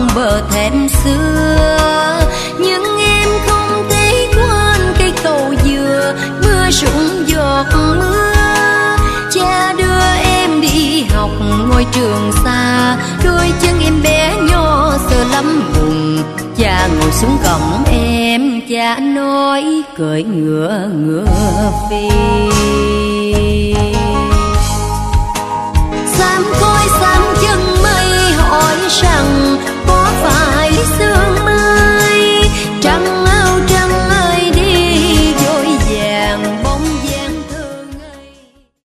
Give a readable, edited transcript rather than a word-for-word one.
bờ thềm xưa. Nhưng em không thể quên cây cầu dừa, mưa rụng giọt mưa. Cha đưa em đi học ngôi trường xa, đôi chân em bé nhỏ sờ lắm bùn. Cha ngồi xuống cổng em, cha nói cưỡi ngựa ngựa phi. Sam